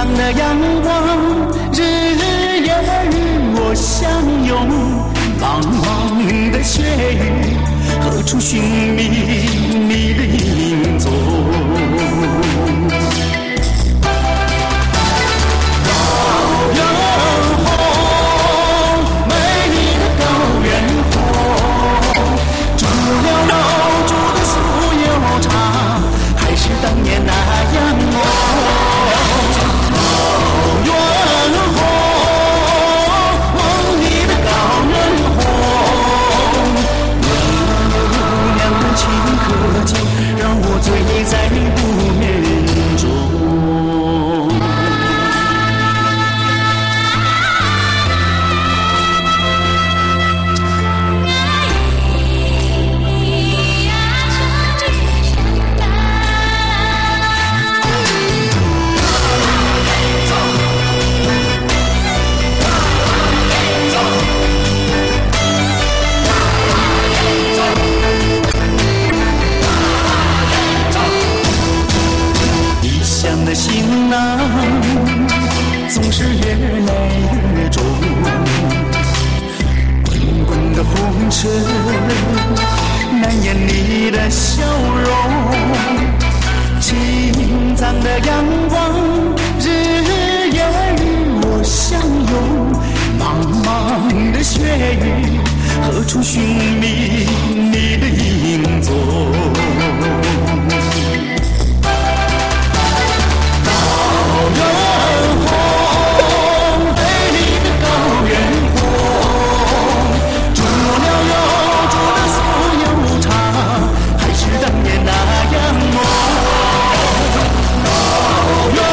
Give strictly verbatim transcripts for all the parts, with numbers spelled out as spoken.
藏的阳光，日夜与我相拥。茫茫的雪域，何处寻觅你的影踪？高原红，美丽的高原红，住了老住的素又长，还是当年那样浓。让我醉在不眠中。行囊总是越来越重，滚滚的红尘难掩你的笑容，青藏的阳光日夜与我相拥，茫茫的雪域何处寻觅你的影踪？高原红，美丽的高原红，住了又住的素又长，还是当年那样浓。高原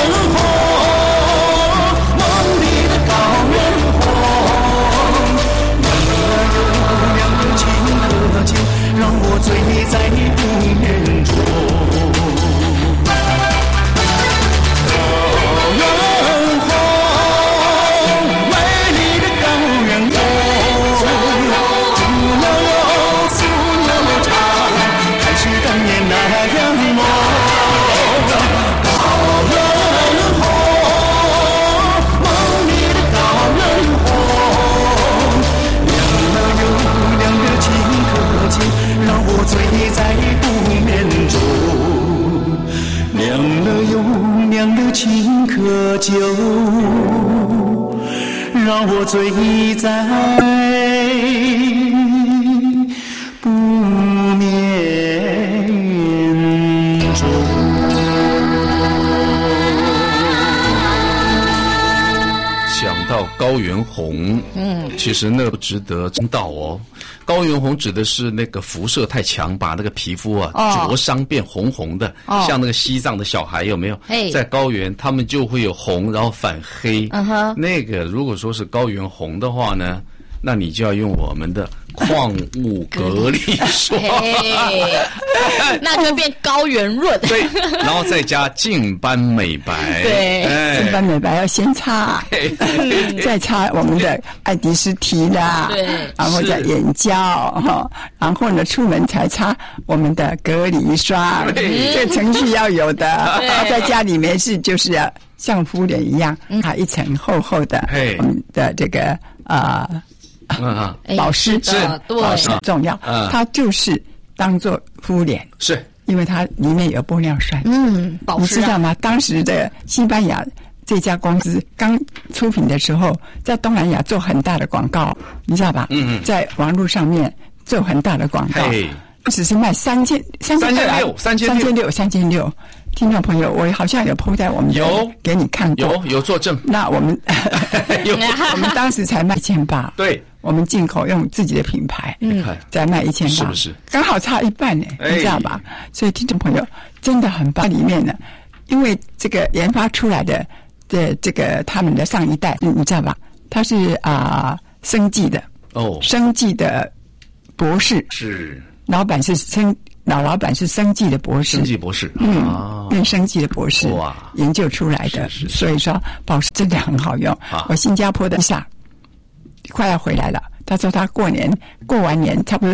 红，梦里的高原红，两个情可久，让我醉在不眠中。醉在不眠中，凉了又凉的情可久，让我醉在不眠中。 想到高原红，嗯，其实那不值得争道哦。高原红指的是那个辐射太强，把那个皮肤啊灼、哦、伤变红红的、哦，像那个西藏的小孩有没有？在高原他们就会有红，然后反黑。嗯哼，那个如果说是高原红的话呢，那你就要用我们的矿物隔离霜， 那就变高原润。 对，然后再加净斑美白。 对，哎、净斑美白要先擦，再擦我们的爱迪诗提啦，对，然后再眼胶哈，然后呢出门才擦我们的隔离霜，这程序要有的。在家里没事就是要像敷脸一样，它一层厚厚的我们的这个啊。呃嗯嗯，保湿是保湿很重要，嗯，它就是当做敷脸， 是因为它里面有玻尿酸， 嗯，保湿、啊、 你知道吗？当时的西班牙这家公司刚出品的时候，在东南亚做很大的广告，你知道吧？嗯嗯，在网络上面做很大的广告，只是卖三千三千六三千三千六三千六。听众朋友，我好像有 po 在我们有给你看过， 有有作证。 那我们有我们当时才卖一千八， 对， 我们进口用自己的品牌，嗯，再卖一千八， 是不是？ 刚好差一半呢，你知道吧？所以听众朋友真的很棒。里面呢，因为这个研发出来的的这个他们的上一代，你知道吧？他是啊、呃、生技的哦，生技的博士是， 老板是生。老老板是生技的博士， 生技博士， 嗯，啊、变生技的博士，哇，研究出来的， 是是是， 所以说保湿真的很好用。啊、我新加坡的萨快要回来了，他说他过年过完年差不多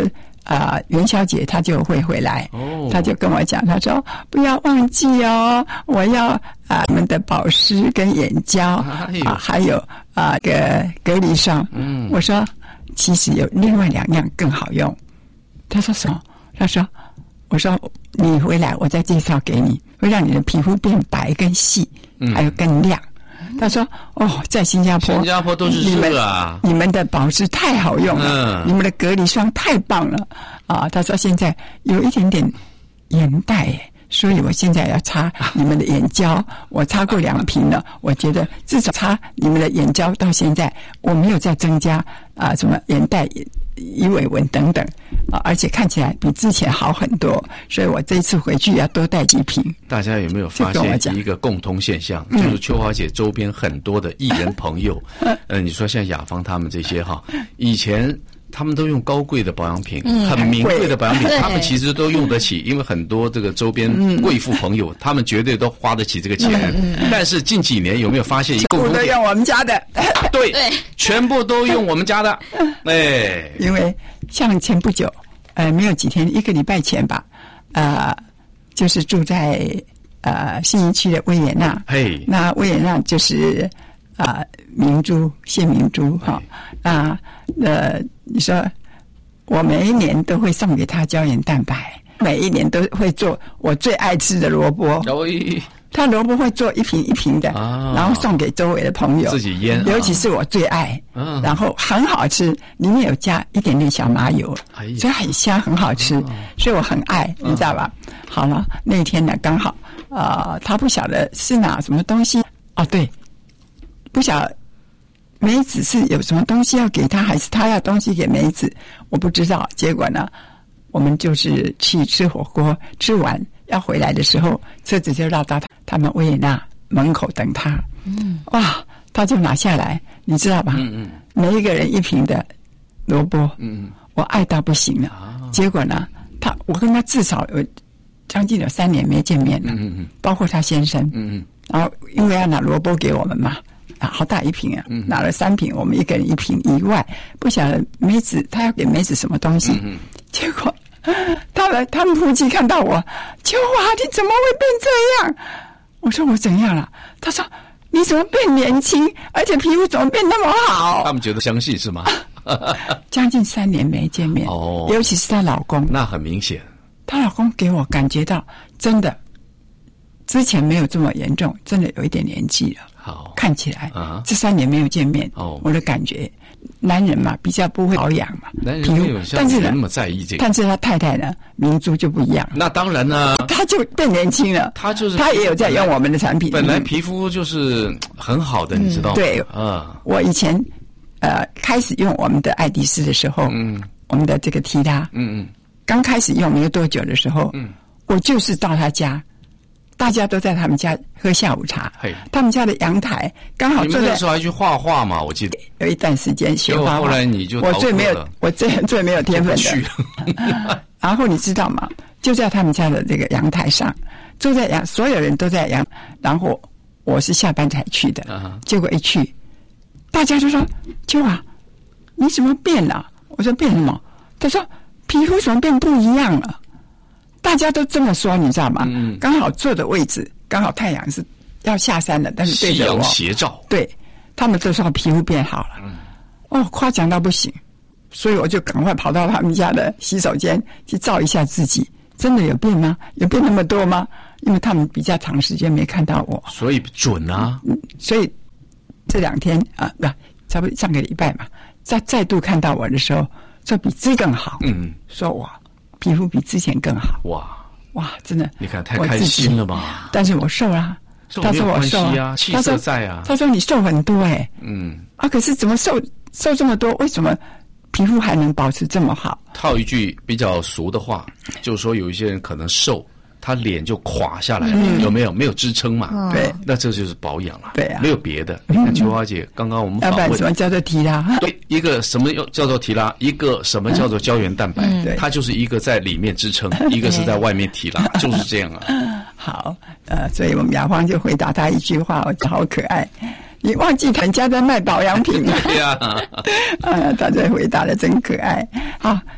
啊、呃、元宵节她就会回来， 哦， 她就跟我讲，她说不要忘记哦，我要啊我们的保湿跟眼胶啊、呃，还有啊个隔离霜。嗯，我说其实有另外两样更好用。她说什么？她说，我说你回来我再介绍给你，会让你的皮肤变白更细，嗯、还有更亮。他说：“哦，在新加坡， 新加坡都是热啊， 你们，你们的保湿太好用了，嗯、你们的隔离霜太棒了啊！”他说：“现在有一点点眼袋耶，所以我现在要擦你们的眼胶，我擦过两瓶了，我觉得至少擦你们的眼胶到现在，我没有再增加啊什么眼袋、鱼尾纹等等啊，而且看起来比之前好很多，所以我这一次回去要多带几瓶。” 大家有没有发现一个共同现象，就是秋华姐周边很多的艺人朋友，嗯、呃，你说像雅芳他们这些哈，以前他们都用高贵的保养品，嗯、很名贵的保养品，他们其实都用得起，因为很多这个周边贵妇朋友，嗯、他们绝对都花得起这个钱。嗯嗯、但是近几年有没有发现一个共同点？ 全部都用我们家的， 对，全部都用我们家的，哎， 因为像前不久，呃，没有几天，一个礼拜前吧，呃，就是住在呃信义区的维也纳， 嘿， 那维也纳就是啊、呃、明珠谢明珠哈啊呃，你说我每一年都会送给他胶原蛋白，每一年都会做我最爱吃的萝卜。他萝卜会做一瓶一瓶的，啊、然后送给周围的朋友， 自己腌， 尤其是我最爱，啊、然后很好吃，里面有加一点点小麻油，哎、所以很香，很好吃，啊、所以我很爱，你知道吧？啊、好了，那天呢刚好，呃，他不晓得是拿什么东西，哦对，不晓得梅子是有什么东西要给他，还是他要东西给梅子，我不知道。结果呢，我们就是去吃火锅，吃完要回来的时候，车子就绕到他们维也纳门口等他。嗯，哇，他就拿下来，你知道吧？嗯嗯，每一个人一瓶的萝卜，嗯嗯，我爱到不行了。啊、结果呢，他我跟他至少有将近有三年没见面了，嗯嗯，包括他先生，嗯嗯，然后因为要拿萝卜给我们嘛。啊，好大一瓶啊！嗯、拿了三瓶，我们一个人一瓶以外，不晓得梅子他要给梅子什么东西，嗯、结果他们他们夫妻看到我，秋华你怎么会变这样？我说我怎样了？他说你怎么变年轻，而且皮肤怎么变那么好？ 他们觉得相信是吗？ 将近三年没见面，哦，尤其是她老公， 那很明显， 她老公给我感觉到真的之前没有这么严重，真的有一点年纪了。好，看起来、uh-huh. 这三年没有见面，哦，我的感觉，男人嘛比较不会保养嘛， 男人没有像你那么在意这个。 但是他太太呢，明珠就不一样。 那当然呢， 他就变年轻了。 他就是他也有在用我们的产品。 本来皮肤就是很好的，嗯、你知道吗？ 对啊，我以前呃开始用我们的爱迪斯的时候，嗯，我们的这个提拉，嗯嗯，刚开始用没有多久的时候，嗯，我就是到他家。大家都在他们家喝下午茶，他们家的阳台刚好坐在。 你们那时候还去画画嘛？我记得有一段时间学画画。 后来你就我最没有，我最最没有天分的。然后你知道吗？就在他们家的这个阳台上，坐在阳，所有人都在阳。然后我是下班才去的，啊、结果一去，大家就说：“秋华，你怎么变了？”我说：“变什么？”他说：“皮肤怎么变不一样了？”大家都这么说，你知道吗？嗯，刚好坐的位置，刚好太阳是要下山了，但是对着我， 夕阳斜照， 对，他们都说皮肤变好了，嗯，哦，夸奖到不行，所以我就赶快跑到他们家的洗手间去照一下自己，真的有变吗？有变那么多吗？因为他们比较长时间没看到我， 所以准啊， 嗯，所以这两天啊，不，差不多上个礼拜嘛，再再度看到我的时候，说比这更好，嗯，说哇。皮肤比之前更好，哇哇，真的！ 你看太开心了吧？ 但是我瘦啦， 他说我瘦啊，气色在啊。 他说你瘦很多哎、欸，嗯啊，可是怎么瘦瘦这么多？为什么皮肤还能保持这么好？ 套一句比较俗的话，就是说有一些人可能瘦，他脸就垮下来了，嗯、有没有？没有支撑嘛？ 对， 那这就是保养了。 对啊， 没有别的。你看秋花姐刚刚我们访问什么叫做提拉？ 对，一个什么叫做提拉，一个什么叫做胶原蛋白？嗯、它就是一个在里面支撑，一个是在外面提拉，就是这样啊。 好，呃，所以我们雅芳就回答他一句话，我觉得好可爱。你忘记人家在卖保养品了？ 对呀， 啊，他这回答的真可爱。好，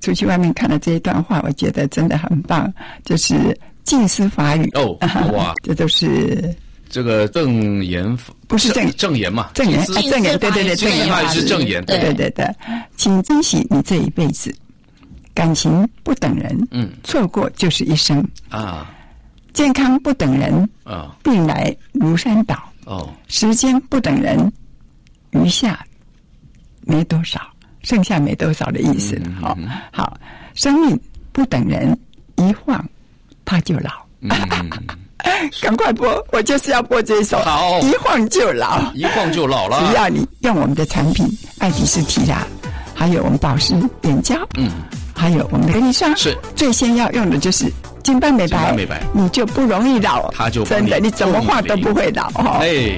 出去外面看了这一段话，我觉得真的很棒，就是静思法语哦，哇， 这都是这个正言， 不是正正言嘛？ 正言，啊、正言，对对对， 正言法语是正言， 对对对对，请珍惜你这一辈子，感情不等人，嗯，错过就是一生啊，健康不等人啊，病来如山倒哦，时间不等人，余下没多少。剩下没多少的意思了，好、嗯哦，好，生命不等人，一晃他就老。嗯、赶快播，我就是要播这一首。 好， 一晃就老， 一晃就老了。 只要你用我们的产品爱迪斯提拉，还有我们保湿眼胶，嗯，还有我们的隔离霜， 是最先要用的就是金斑美白， 美白你就不容易老， 它就真的，你怎么画都不会老哈。 哎。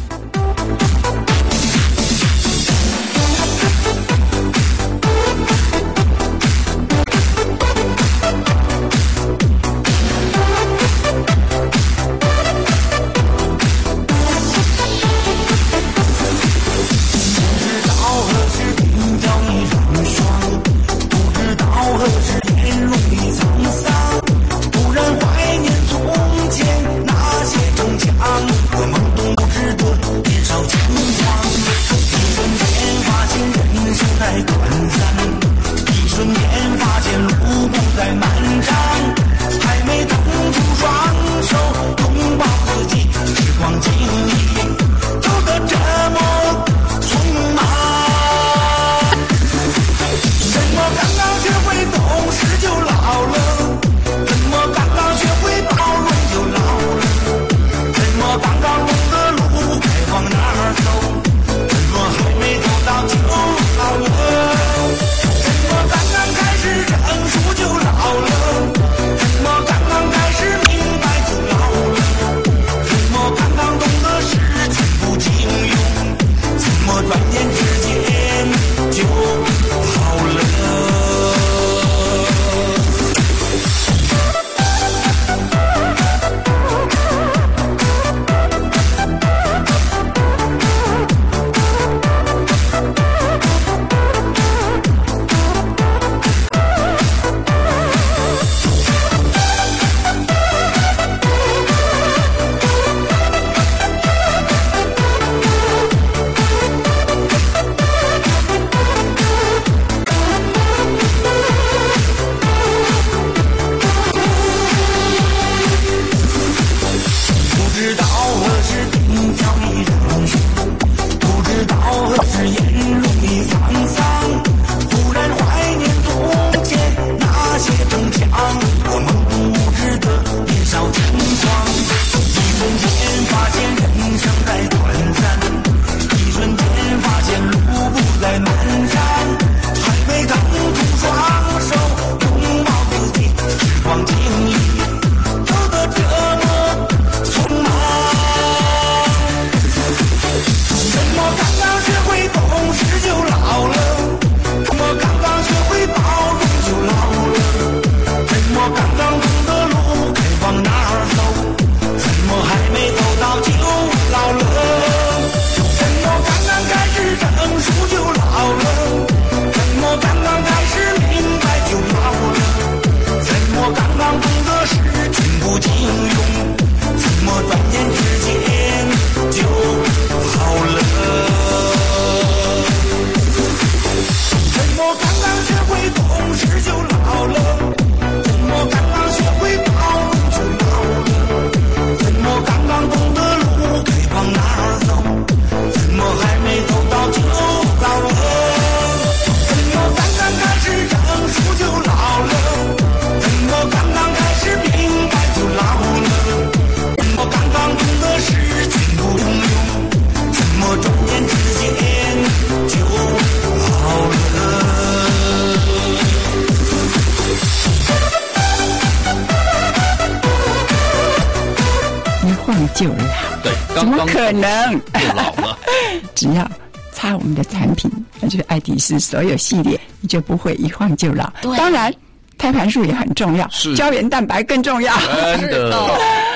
就老， 对， 怎么可能就老了？ 只要擦我们的产品，那就是爱迪斯所有系列，你就不会一晃就老。当然，胎盘素也很重要，胶原蛋白更重要。 真的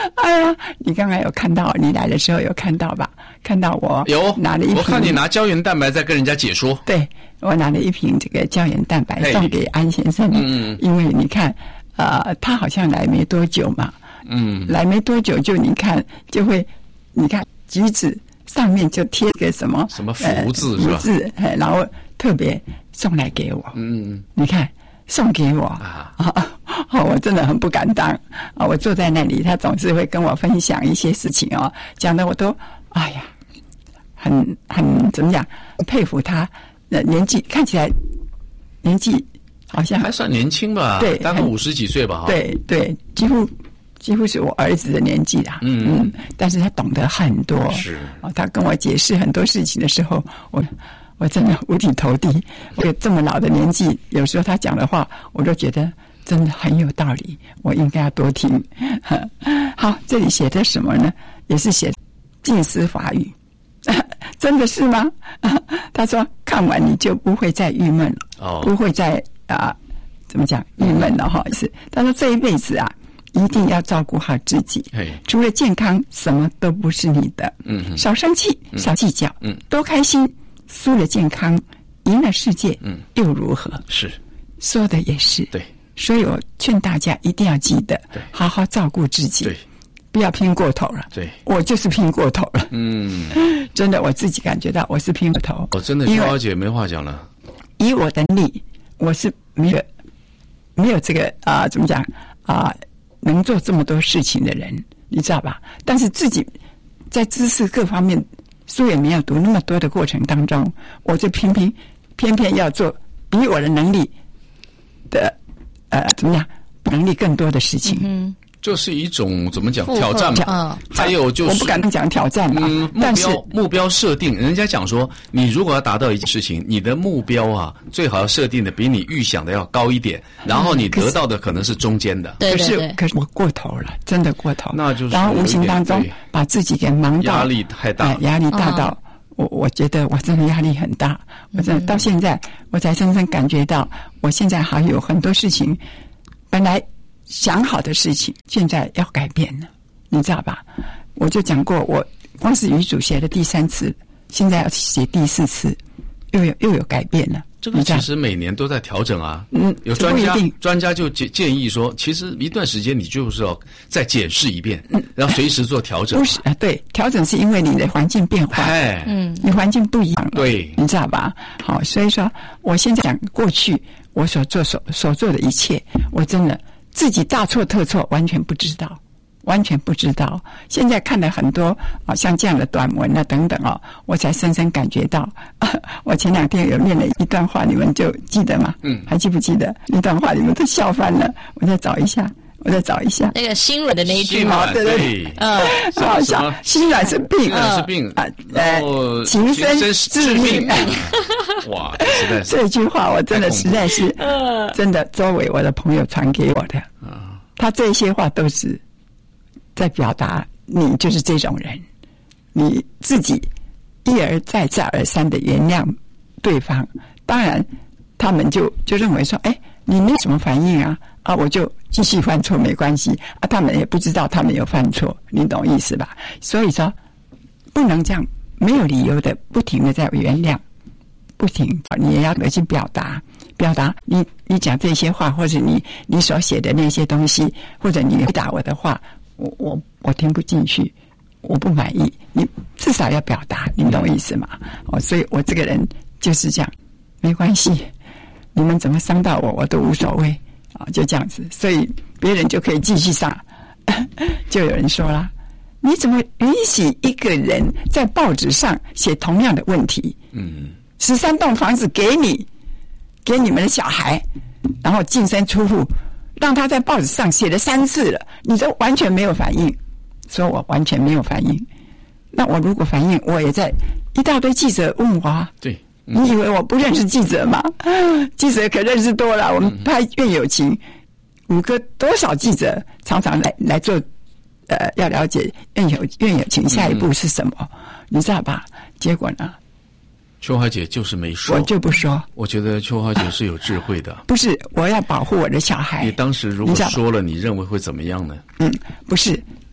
哎呀，你刚才有看到，你来的时候有看到吧？看到我有拿了一瓶， 我看你拿胶原蛋白在跟人家解说。 对，我拿了一瓶这个胶原蛋白送给安先生， 嗯， 因为你看，呃，他好像来没多久嘛， 嗯， 来没多久就你看就会，你看橘子上面就贴个什么什么福字、呃、是吧？ 福字，然后特别送来给我， 嗯， 你看送给我啊。哦，我真的很不敢当啊！我坐在那里，他总是会跟我分享一些事情哦，讲的我都哎呀，很很怎么讲，很佩服他。呃，年纪看起来年纪好像还算年轻吧？ 对， 大概五十几岁吧？ 对对，几乎几乎是我儿子的年纪啦。嗯嗯，但是他懂得很多， 是啊，他跟我解释很多事情的时候，我我真的五体投地。我这么老的年纪，有时候他讲的话，我都觉得真的很有道理，我应该要多听。好，这里写的什么呢？也是写静思法语，真的是吗？他说看完你就不会再郁闷了，哦，不会再啊、呃、怎么讲郁闷了哈。是他说这一辈子啊，一定要照顾好自己，除了健康，什么都不是你的。嗯，少生气，少计较，嗯，多开心。输了健康，赢了世界，嗯，又如何？ 是说的也是对。 所以我劝大家一定要记得，好好照顾自己， 对， 不要拼过头了。 对， 我就是拼过头了。 嗯， 真的，我自己感觉到我是拼过头。 我真的，秋华姐没话讲了。 以我的力，我是没有没有这个啊、呃，怎么讲啊、呃，能做这么多事情的人，你知道吧？但是自己在知识各方面书也没有读那么多的过程当中，我就偏偏偏偏要做比我的能力的呃怎么样能力更多的事情。嗯， 这是一种怎么讲挑战嘛？嗯，还有就是我不敢讲挑战嘛， 嗯， 但是目标设定，人家讲说，你如果要达到一件事情，你的目标啊，最好要设定的比你预想的要高一点，然后你得到的可能是中间的。 对对对。 可是可是我过头了，真的过头。 那就是然后无形当中把自己给忙到压力太大， 哎、压力大到、嗯、我我觉得我真的压力很大。我真的到现在我才深深感觉到，我现在还有很多事情，本来想好的事情，现在要改变了，你知道吧？我就讲过，我光是语组写了第三次，现在要写第四次，又有又有改变了。 这个其实每年都在调整啊。嗯，有专家专家就建建议说，其实一段时间你就是要再检视一遍，嗯、然后随时做调整。 不是啊，对，调整是因为你的环境变化， 哎， 嗯，你环境不一样了， 对， 你知道吧？好，所以说我现在讲过去我所做所所做的一切，我真的自己大错特错，完全不知道。完全不知道，现在看了很多啊，像这样的短文啊等等哦，我才深深感觉到。啊、我前两天有念了一段话，你们就记得吗？嗯，还记不记得？那段话你们都笑翻了。我再找一下，我再找一下。 那个心软的那一句嘛， 对对对，嗯，好像心软是病， 心软是病啊，呃，情深致命。 哇，实在是这句话我真的实在是，真的，周围我的朋友传给我的，他这些话都是在表达你就是这种人，你自己一而再再而三的原谅对方，当然他们就就认为说，哎，你没什么反应啊，啊，我就继续犯错没关系啊，他们也不知道他们有犯错，你懂意思吧？所以说不能这样没有理由的不停的在原谅，不停，你也要得去表达。表达你你讲这些话，或者你你所写的那些东西，或者你回答我的话，我我我听不进去，我不满意，你至少要表达，你懂意思吗？哦，所以我这个人就是这样，没关系，你们怎么伤到我，我都无所谓啊，就这样子，所以别人就可以继续上。就有人说了，你怎么允许一个人在报纸上写同样的问题？嗯，十三栋房子给你。给你们的小孩，然后净身出户，让他在报纸上写了三次了，你都完全没有反应，说我完全没有反应。那我如果反应，我也在一大堆记者问我啊， 对， 嗯、你以为我不认识记者吗？记者可认识多了，我们拍《愿有情》，五个多少记者常常来来做，呃，要了解《愿有愿有情》下一步是什么，嗯、你知道吧？结果呢？ 秋华姐就是没说， 我就不说。 我觉得秋华姐是有智慧的。 不是，我要保护我的小孩。 你当时如果说了，你认为会怎么样呢？ 嗯，不是，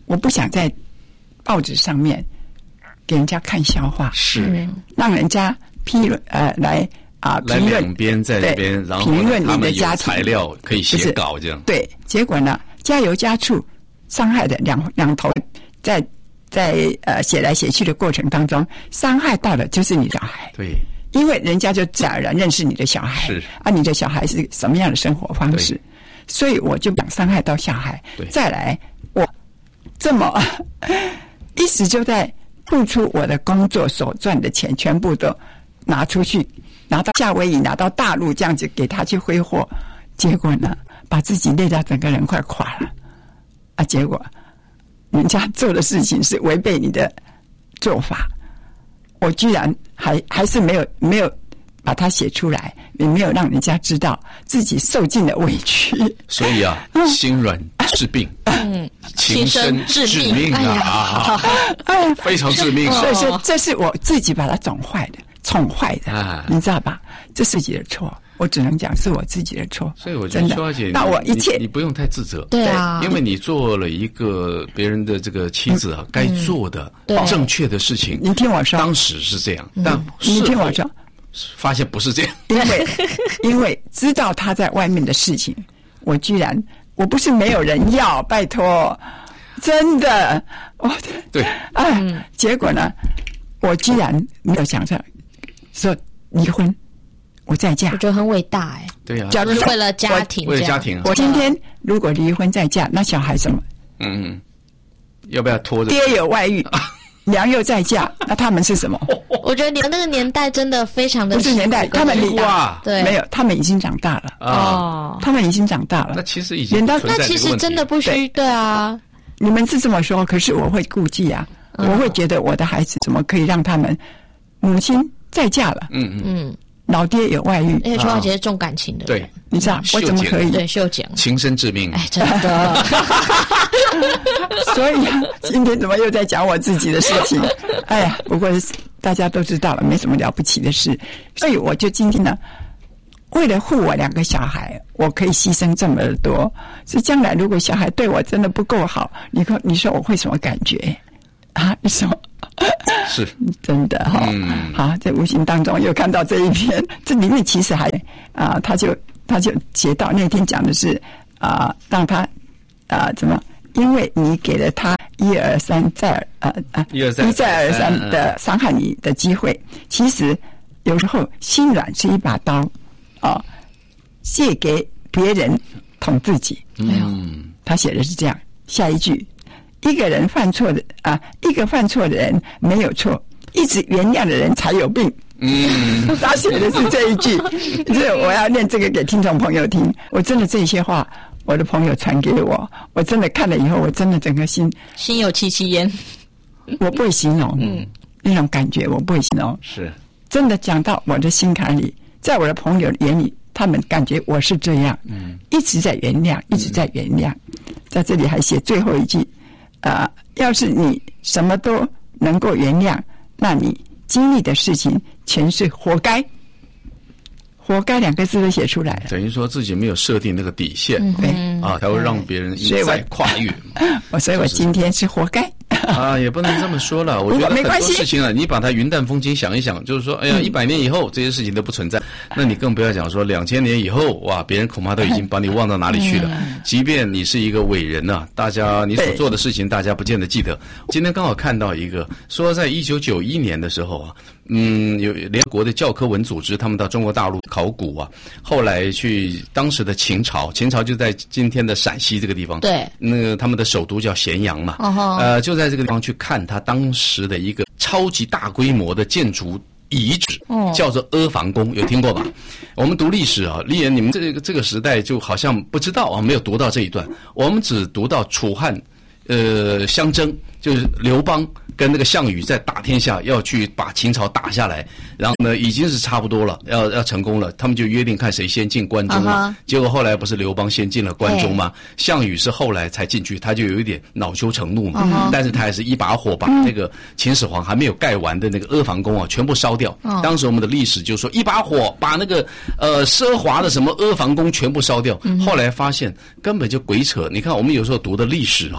我不想在报纸上面给人家看笑话， 是让人家批论呃来啊评论， 两边在这边，然后评论你的家庭材料可以写稿这样。 对，结果呢，加油加醋，伤害的两两头在。在呃写来写去的过程当中，伤害到的就是你的小孩。 对， 因为人家就自然而然认识你的小孩， 是啊，你的小孩是什么样的生活方式，所以我就不想伤害到小孩。再来，我这么一直就在付出我的工作所赚的钱，全部都拿出去，拿到夏威夷，拿到大陆，这样子给他去挥霍，结果呢，把自己累到整个人快垮了啊！结果。人家做的事情是违背你的做法，我居然还还是没有没有把它写出来，也没有让人家知道自己受尽了委屈。 所以啊，心软治病，嗯，情深致命啊， 哎呀， 非常致命。 所以说，这是我自己把它宠坏的，宠坏的，啊、你知道吧？这是自己的错。我只能讲是我自己的错， 所以我觉得秋华姐， 那我一切你, 你不用太自责， 对啊， 因为你做了一个别人的这个妻子啊，嗯、该做的、嗯、正确的事情。 你听我说， 当时是这样，嗯、但你听我说， 发现不是这样， 因为因为知道他在外面的事情，我居然我不是没有人要，拜托，真的，我对， 哎、嗯，结果呢，我居然没有想着说离婚。我再嫁， 我觉得很伟大哎、欸。 对啊， 就是为了家庭， 为了家庭、啊。 我今天如果离婚再嫁，那小孩什么？ 嗯，要不要拖着？ 爹有外遇，娘又再嫁，那他们是什么？ 我觉得你们那个年代真的非常的不是年代，他们哇， 对， 没有，他们已经长大了哦，他们已经长大了。 那其实已经那其实真的不需对啊。 你们是这么说，可是我会顾忌啊，嗯、我会觉得我的孩子怎么可以让他们母亲再嫁了？嗯嗯嗯。老爹有外遇， 而且秋华姐是重感情的人， 对， 你知道我怎么可以？ 对，秀讲情深致命， 哎，真的。 所以今天怎么又在讲我自己的事情？哎呀，不过大家都知道了，没什么了不起的事。所以我就今天呢，为了护我两个小孩，我可以牺牲这么多。所以将来如果小孩对我真的不够好，你说你说我会什么感觉啊？你说？ 是真的哈、哦，嗯、好，在无形当中又看到这一篇，这里面其实还啊，他就他就写到那天讲的是啊，让他啊怎么，因为你给了他一而三再而啊啊一而三一再而三的伤害你的机会，其实有时候心软是一把刀啊，借给别人捅自己。嗯，他写的是这样，下一句。一个人犯错的啊，一个犯错的人没有错，一直原谅的人才有病。嗯，他写的是这一句，这我要念这个给听众朋友听。我真的这些话，我的朋友传给我，我真的看了以后，我真的整个心心有戚戚焉。 我不会形容，嗯，那种感觉我不会形容， 是真的讲到我的心坎里，在我的朋友眼里，他们感觉我是这样，嗯，一直在原谅，一直在原谅，在这里还写最后一句。啊、呃，要是你什么都能够原谅，那你经历的事情全是活该。活该两个字都写出来了， 等于说自己没有设定那个底线， 对、 嗯、啊，才会让别人一再跨越。 我所以我今天是活该。 啊，也不能这么说了。我觉得很多事情啊，你把它云淡风轻想一想，就是说，哎呀，一百年以后这些事情都不存在，那你更不要讲说两千年以后，哇，别人恐怕都已经把你忘到哪里去了。即便你是一个伟人呐、啊，大家你所做的事情，大家不见得记得。今天刚好看到一个说，在一九九一年的时候啊，嗯，有联合国的教科文组织，他们到中国大陆考古啊，后来去当时的秦朝，秦朝就在今天的陕西这个地方， 对， 那个他们的首都叫咸阳嘛，哦、呃，就在这个地方去看他当时的一个超级大规模的建筑遗址，哦、叫做阿房宫，有听过吧？我们读历史啊，丽人，你们这个这个时代就好像不知道啊，没有读到这一段，我们只读到楚汉呃相争，就是刘邦跟那个项羽在打天下，要去把秦朝打下来，然后呢已经是差不多了，要要成功了，他们就约定看谁先进关中嘛。Uh-huh. 结果后来不是刘邦先进了关中吗？项羽是后来才进去，他就有一点恼羞成怒嘛。Uh-huh. 但是他还是一把火把那个秦始皇还没有盖完的那个阿房宫啊全部烧掉。Uh-huh. 当时我们的历史就说一把火把那个呃奢华的什么阿房宫全部烧掉。Uh-huh. 后来发现根本就鬼扯。你看我们有时候读的历史哈、啊，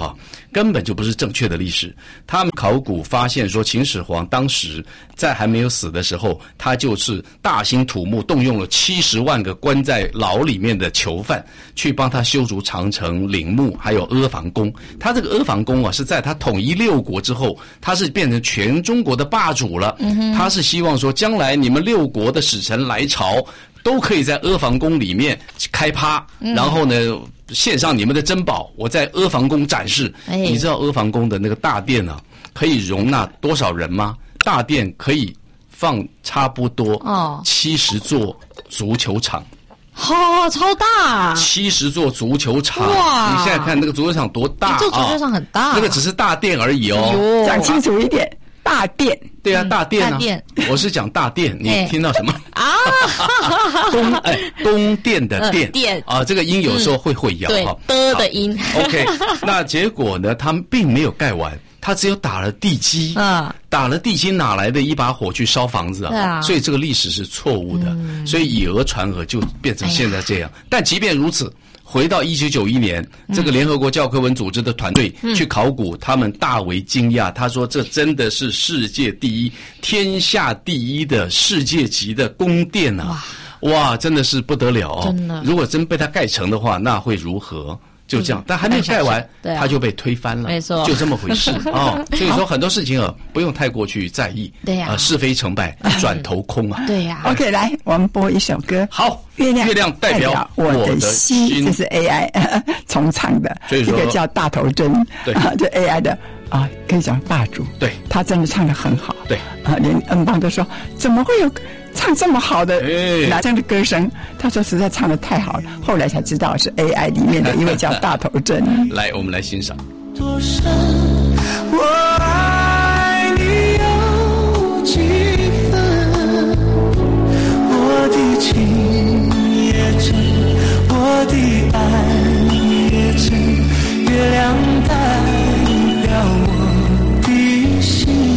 根本就不是正确的历史。他们考古发现说，秦始皇当时在还没有死的时候，他就是大兴土木，动用了七十万个关在牢里面的囚犯，去帮他修筑长城、陵墓，还有阿房宫。他这个阿房宫啊，是在他统一六国之后，他是变成全中国的霸主了。嗯、他是希望说，将来你们六国的使臣来朝，都可以在阿房宫里面开趴，嗯、然后呢，献上你们的珍宝，我在阿房宫展示。哎、你知道阿房宫的那个大殿啊，可以容纳多少人吗？大殿可以放差不多哦七十座足球场。 哦，超大！ 七十座足球场，哇！你现在看那个足球场多大啊？ 这足球场很大， 那个只是大殿而已哦。 讲清楚一点，大殿。 对啊，大殿啊，大殿我是讲大殿，你听到什么啊？宫哎，宫殿的殿殿啊，这个音有时候会会咬哈的的音。 OK， 那结果呢，他们并没有盖完。他只有打了地基，啊，打了地基哪来的一把火去烧房子啊？啊所以这个历史是错误的，嗯、所以以讹传讹就变成现在这样。哎、但即便如此，回到一九九一年，嗯、这个联合国教科文组织的团队去考古，嗯、他们大为惊讶。他说：“这真的是世界第一、天下第一的世界级的宫殿啊！哇，哇真的是不得了哦！真的，如果真被它盖成的话，那会如何？”就这样，但还没有盖完，嗯啊、他就被推翻了， 没错， 就这么回事哦。所以说很多事情啊，不用太过去在意， 对呀、啊， 呃，是非成败转头空啊， 对呀、 啊。OK， 来，我们播一首歌， 好， 月亮， 月亮代表我的心， 这是 A I 重唱的， 所以说一个叫大头针， 对， 啊，这 A I 的啊，可以讲霸主， 对， 他真的唱得很好， 对， 啊，连恩邦都说怎么会有。唱这么好的哪样的歌声？他说实在唱得太好了，后来才知道是 A I 里面的一位叫大头针。 来，我们来欣赏。 多深，我爱你有几分？我的情也真，我的爱也真，月亮代表我的心。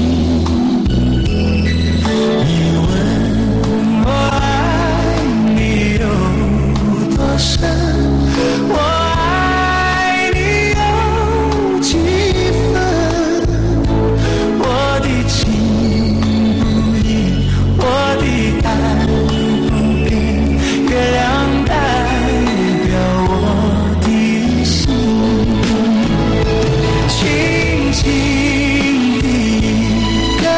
我爱你有几分？我的情不移，我的爱不变，月亮代表我的心，轻轻的一个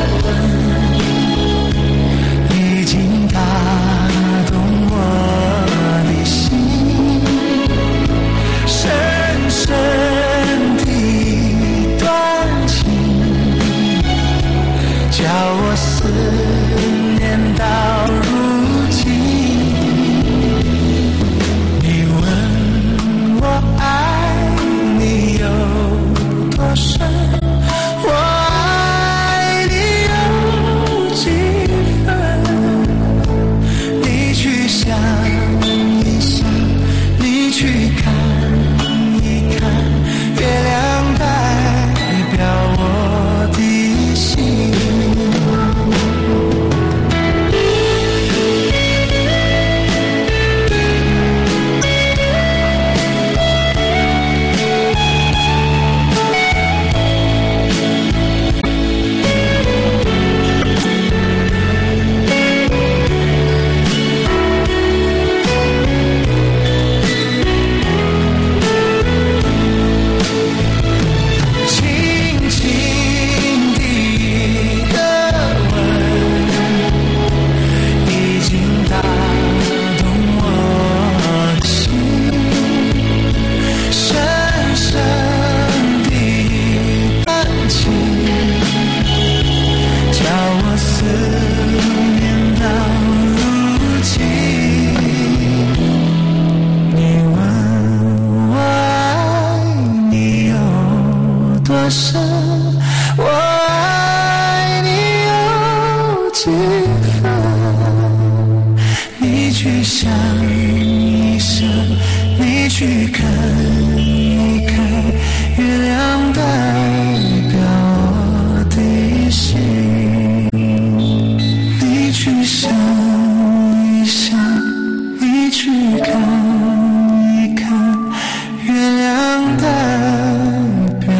吻，已经打动我。深深的一段情，叫我思念到如今。你问我爱你有多深，我爱你有几分？你去想一想，你去看。月亮代表我的心。代表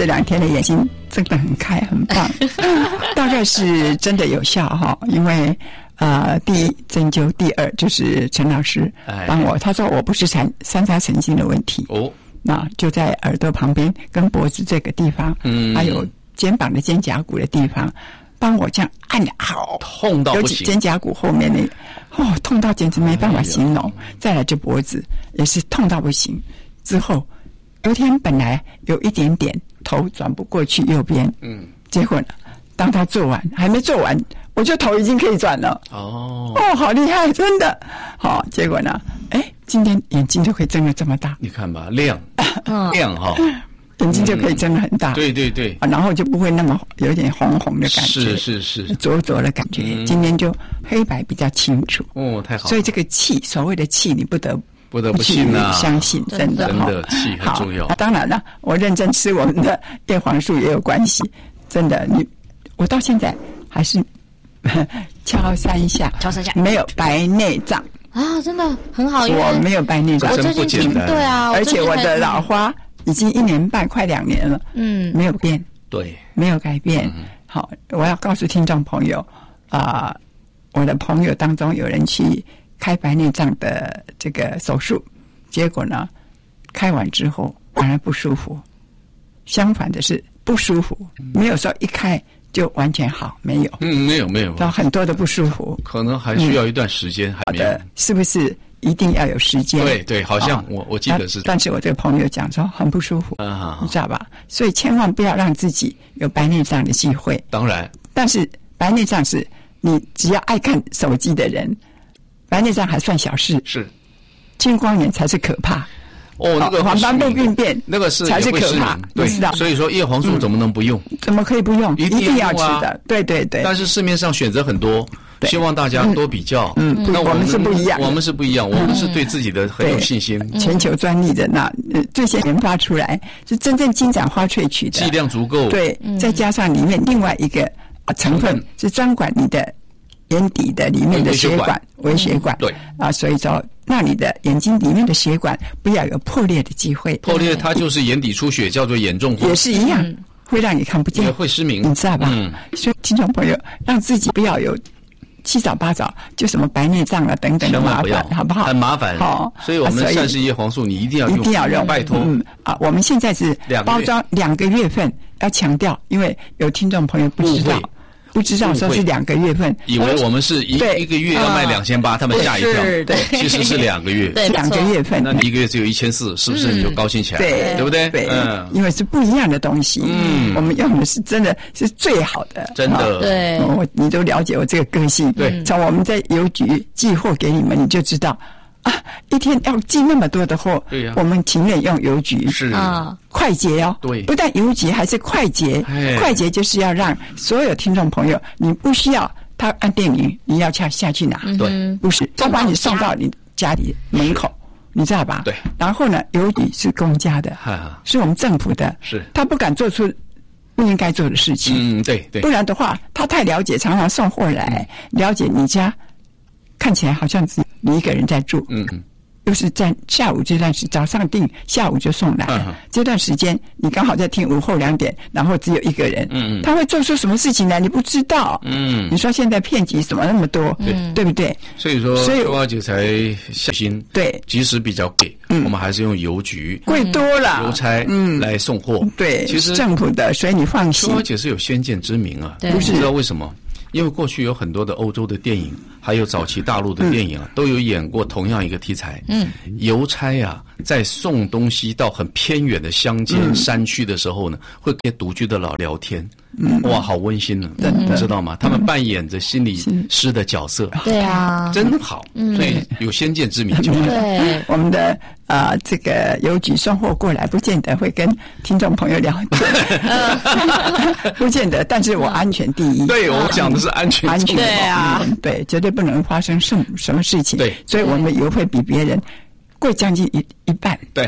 这两天的眼睛真的很开，很棒，大概是真的有效哈。因为呃，第一针灸，第二就是陈老师帮我，他说我不是三三叉神经的问题哦，那就在耳朵旁边跟脖子这个地方，嗯，还有肩膀的肩胛骨的地方。帮我这样按好， 痛到不行， 尤其肩胛骨后面那哦，痛到简直没办法形容。哎、再来就脖子也是痛到不行。之后昨天本来有一点点头转不过去右边，嗯，结果呢，当他做完还没做完，我就头已经可以转了。哦哦，好厉害，真的好、哦。结果呢，哎，今天眼睛就可以睁得这么大， 你看吧，亮亮哈。 眼睛就可以睁得很大、嗯， 对对对， 然后就不会那么有点红红的感觉， 是是是， 灼灼的感觉、嗯。今天就黑白比较清楚， 哦，太好了。 所以这个气，所谓的气，你不得不得不信啊， 相信，真的真的气很重要。 当然了，我认真吃我们的叶黄素也有关系，真的，你我到现在还是敲三下， 敲三下， 没有白内障啊，真的很好。 我没有白内障， 真不简单。 对啊， 而且我的老花。已经一年半，快两年了，嗯，没有变， 对， 没有改变。嗯、好，我要告诉听众朋友，啊、呃，我的朋友当中有人去开白内障的这个手术，结果呢，开完之后反而不舒服，相反的是不舒服，没有说一开就完全好，没有， 嗯，没有没有， 有很多的不舒服， 可能还需要一段时间，嗯、还没有， 好的，是不是？一定要有时间， 对对，好像我、哦、我记得是， 但是我这个朋友讲说很不舒服，啊，你知道吧？所以千万不要让自己有白内障的机会。 当然， 但是白内障是你只要爱看手机的人，白内障还算小事， 是青光眼才是可怕。 哦，那个黄斑部病变， 那个是才是可怕， 对， 知道。 所以说叶黄素怎么能不用？ 嗯、怎么可以不用？ 一定要吃的，对对对。 但是市面上选择很多。希望大家多比较， 嗯，那我们是不一样， 我们是不一样，我们是对自己的很有信心。 全球专利的那呃最先研发出来是真正金盏花萃取的， 剂量足够， 对，再加上里面另外一个成分是专管你的眼底的里面的血管、微血管， 对啊，所以说让你的眼睛里面的血管不要有破裂的机会。 破裂它就是眼底出血，叫做眼中风， 也是一样，会让你看不见， 也会失明， 你知道吧？嗯，所以听众朋友让自己不要有。七早八早就什么白内障了等等的麻烦，好不好？ 很麻烦。 好， 所以我们膳食叶黄素你一定要用， 一定要用， 拜托。 嗯啊，我们现在是包装两个月份，要强调，因为有听众朋友不知道。不知道说是两个月份， 以为我们是一一个月要卖两千八，他们吓一跳。 对， 其实是两个月， 对，两个月份。 那你一个月只有一千四，是不是你就高兴起来？ 对， 对不对？ 对，嗯，因为是不一样的东西。嗯，我们用的是真的是最好的， 真的。 对， 我你都了解我这个个性。 对， 从我们在邮局寄货给你们，你就知道。啊，一天要寄那么多的货， 对呀、啊， 我们情愿用邮局， 是啊， 快捷哦， 对， 不但邮局还是快捷，快捷就是要让所有听众朋友，你不需要他按电铃，你要下下去拿， 对， 不是，他把你送到你家里门口，你知道吧？ 对， 然后呢，邮局是公家的，是我们政府的， 是， 他不敢做出不应该做的事情， 嗯，对对， 不然的话，他太了解，常常送货来，嗯、了解你家。看起来好像是你一个人在住，嗯，又是在下午这段时，早上订，下午就送来，嗯、这段时间你刚好在听午后两点，然后只有一个人，嗯，他会做出什么事情来？你不知道，嗯，你说现在骗局怎么那么多，对、嗯、对不对？ 所以说，所以周小姐才小心， 对， 即使比较贵，嗯，我们还是用邮局， 贵多了， 邮差嗯来送货， 对， 其实政府的，所以你放心。 周小姐是有先见之明啊， 不是知道为什么？因为过去有很多的欧洲的电影，还有早期大陆的电影啊，嗯、都有演过同样一个题材。嗯，邮差啊，在送东西到很偏远的乡间、嗯、山区的时候呢，会跟独居的老聊天。嗯，哇，好温馨呢、啊，你知道吗？他们扮演着心理师的角色。 对啊， 真好。嗯，所以有先见之明就好。 对， 我们的啊、呃，这个邮局送货过来，不见得会跟听众朋友聊天，不见得。但是我安全第一。 对，我讲的是安全， 安全。 对啊、 嗯，对，绝对不能发生什什么事情。 对， 所以我们邮会比别人贵将近一一半。 对。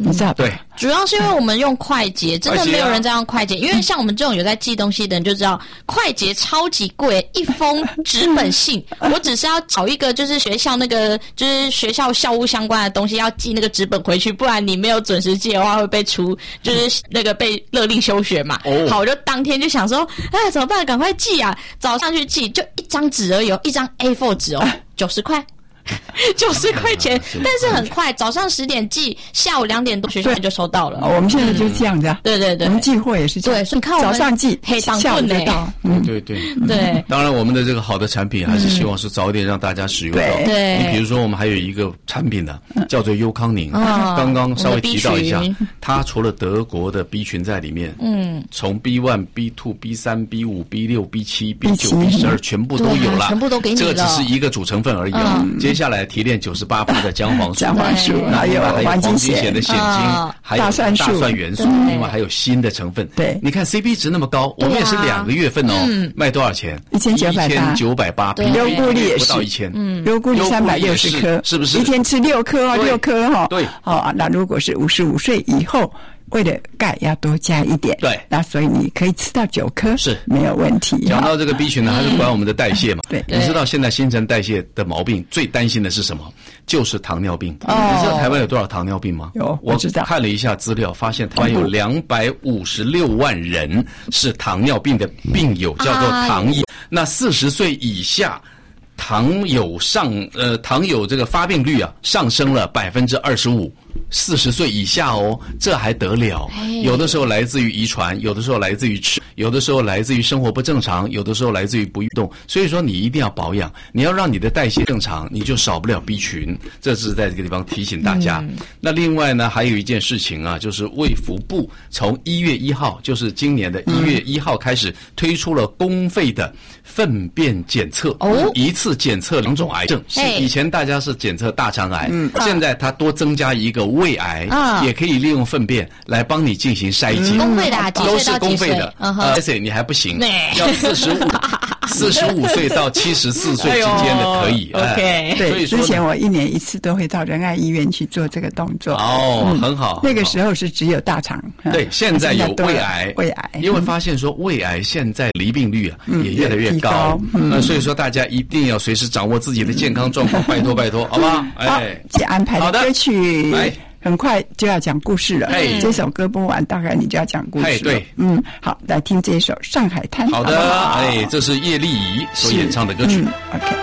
你知道对， 主要是因为我们用快捷，真的没有人在用快捷，因为像我们这种有在寄东西的人就知道，快捷超级贵，一封纸本信，我只是要找一个就是学校那个就是学校校务相关的东西，要寄那个纸本回去，不然你没有准时寄的话会被出，就是那个被勒令休学嘛。哦、好，我就当天就想说，哎，怎么办？赶快寄啊！早上去寄，就一张纸而已，一张 A 四 纸哦，九十块。九十块钱，但是很快，早上十点寄，下午两点多学校就收到了。 我们现在就是这样子啊。 对对对， 我们寄货也是这样。 对，所以你看我们早上寄， 黑糖下午就到。 嗯，对对对。 当然，我们的这个好的产品还是希望是早一点让大家使用到。 对。 你比如说，我们还有一个产品呢，叫做优康宁。刚刚稍微提到一下，它除了德国的 B 群在里面，嗯，从 B 一、B 二、B 三、B 五、B 六、B 七、B 九、B 十二全部都有了， 全部都给你了。 这个只是一个主成分而已哦。接下来提炼九十八趴的姜黄素， 姜黄素，还有黄金酰的酰精，还有大蒜元素，另外还有锌的成分。 对， 你看 C P 值那么高，我们也是两个月份哦，卖多少钱？ 一千九百八， 一千九百八， 优固力也是不到一千， 嗯，优固力三百六十颗， 是不是？ 一天吃六颗哦，六颗哈。 对， 哦，那如果是五十五岁以后，为了钙要多加一点， 对， 那所以你可以吃到九颗是没有问题。 讲到这个 B 群呢，它是管我们的代谢嘛， 对， 你知道现在新陈代谢的毛病最担心的是什么？就是糖尿病。你知道台湾有多少糖尿病吗？ 有，我知道。 看了一下资料，发现台湾有两百五十六万人是糖尿病的病友，叫做糖友。那四十岁以下。糖友上呃糖友这个发病率啊上升了百分之二十五，四十岁以下哦，这还得了？有的时候来自于遗传，有的时候来自于吃，有的时候来自于生活不正常，有的时候来自于不运动。所以说你一定要保养，你要让你的代谢正常，你就少不了 B 群。这是在这个地方提醒大家。嗯、那另外呢，还有一件事情啊，就是卫福部从一月一号，就是今年的一月一号开始推出了公费的粪便检测，哦，一次检测两种癌症。以前大家是检测大肠癌，嗯，现在它多增加一个胃癌，啊，也可以利用粪便来帮你进行筛检。 公费的啊， 都是公费的。呃，而且你还不行，要四十五。四十五岁到七十四岁之间的可以。 哎、OK， 对，之前我一年一次都会到仁爱医院去做这个动作。 哦，嗯、很好。 那个时候是只有大肠。 对，现在有胃癌。 胃癌， 因为发现说胃癌现在离病率啊、嗯、也越来越高。嗯，那所以说大家一定要随时掌握自己的健康状况，拜托拜托，好不好？哎， 姐安排的歌曲。很快就要讲故事了，哎，这首歌播完，大概你就要讲故事了。哎， 对， 嗯，好，来听这首《上海滩》。 好的，好好哎，这是叶丽仪所演唱的歌曲。 嗯 OK。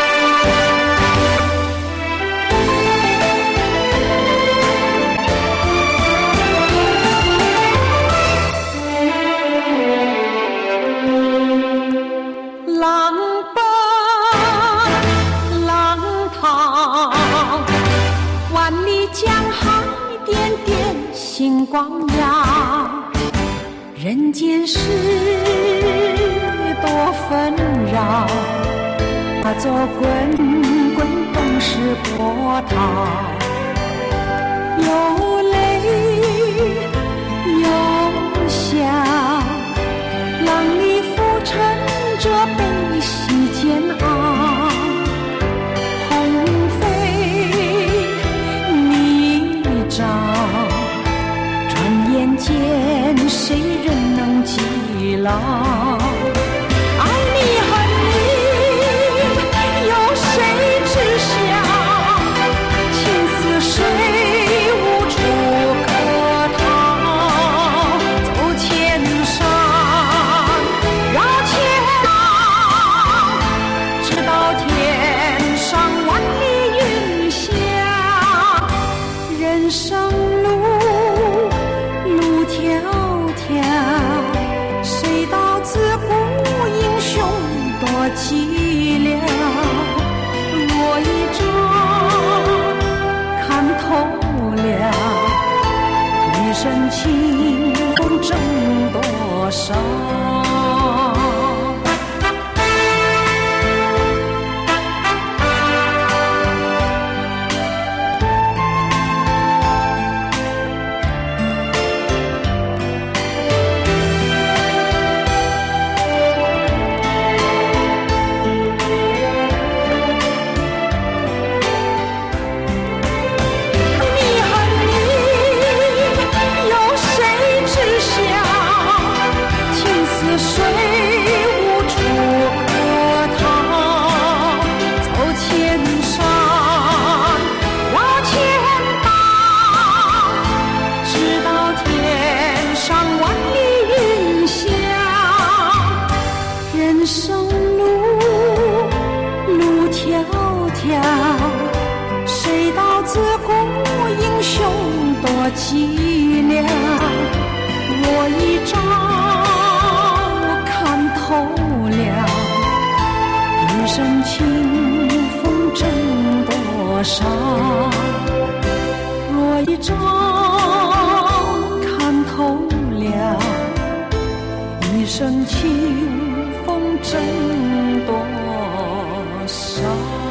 星光耀，人间事多纷扰，化作滚滚东逝波涛，有泪有笑，浪里浮沉着悲喜煎熬，鸿飞泥沼，眼见谁人能记牢？爱你恨你，有谁知晓？情似水，无处可逃。走千山，绕千浪，直到天上万里云霞。人生路。迢迢，谁道自古英雄多寂寥？我一朝看透了，一身情风挣多少？ 深情风挣多少？